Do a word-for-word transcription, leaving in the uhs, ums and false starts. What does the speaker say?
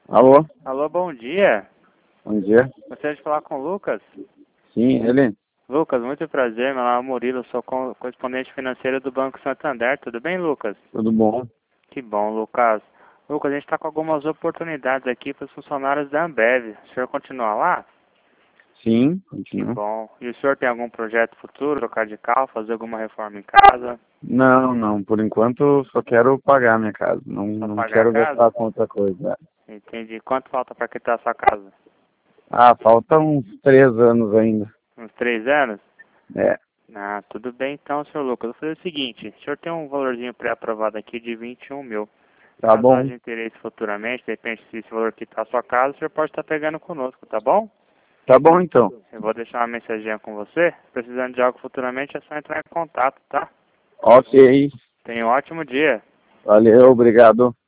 Alô, Alô, bom dia. bom dia. Gostaria de falar com o Lucas. Sim, ele? Lucas, muito prazer. Meu nome é Murilo, sou co- correspondente financeiro do Banco Santander. Tudo bem, Lucas? Tudo bom? Que bom, Lucas. Lucas, a gente está com algumas oportunidades aqui para os funcionários da Ambev. O senhor continua lá? Sim, Que continua. bom. E o senhor tem algum projeto futuro, trocar de carro, fazer alguma reforma em casa? Não, não, por enquanto só quero pagar minha casa. Não, Só não pagar a quero gastar casa? com outra coisa. Entendi. Quanto falta para quitar a sua casa? Ah, falta uns três anos ainda. Uns três anos? É, Ah, tudo bem então, senhor Lucas. Eu vou fazer o seguinte, o senhor tem um valorzinho pré-aprovado aqui de vinte e um mil. tá Caso bom. haja interesse futuramente, de repente, se esse valor quitar a sua casa, o senhor pode estar pegando conosco, tá bom? Tá bom então. Eu vou deixar uma mensaginha com você. Precisando de algo futuramente, é só entrar em contato, tá? Ok, Tenha um ótimo dia. valeu, obrigado.